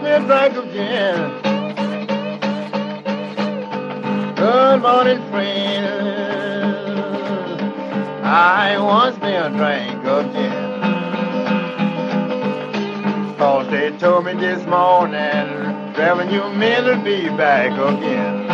me a drink of gin. Good morning, friend. I wants me a drink of gin. 'Cause they told me this morning, Reverend, you men will be back again.